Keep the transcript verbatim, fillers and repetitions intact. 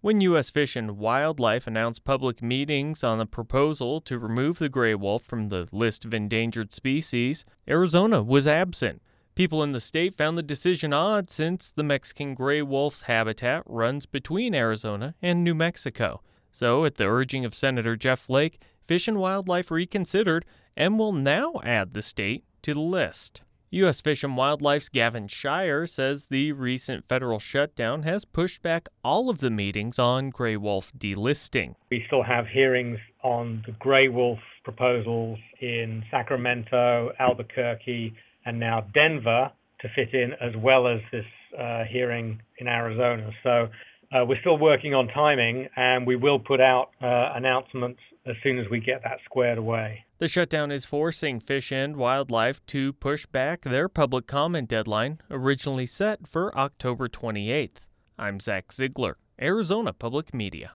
When U S Fish and Wildlife announced public meetings on a proposal to remove the gray wolf from the list of endangered species, Arizona was absent. People in the state found the decision odd since the Mexican gray wolf's habitat runs between Arizona and New Mexico. So, at the urging of Senator Jeff Flake, Fish and Wildlife reconsidered and will now add the state to the list. U S Fish and Wildlife's Gavin Shire says the recent federal shutdown has pushed back all of the meetings on gray wolf delisting. We still have hearings on the gray wolf proposals in Sacramento, Albuquerque, and now Denver to fit in, as well as this uh, hearing in Arizona. So uh, we're still working on timing, and we will put out uh, announcements as soon as we get that squared away. The shutdown is forcing Fish and Wildlife to push back their public comment deadline, originally set for October twenty-eighth. I'm Zach Ziegler, Arizona Public Media.